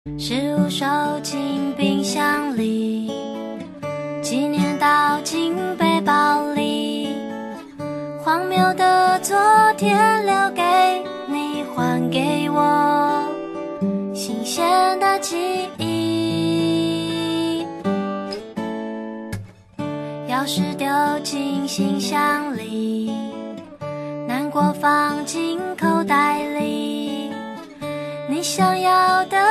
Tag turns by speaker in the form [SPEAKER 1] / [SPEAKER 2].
[SPEAKER 1] 食物收进冰箱里，纪念倒进背包里，荒谬的昨天留给你，还给我新鲜的记忆。钥匙丢进信箱里，难过放进口袋里，你想要的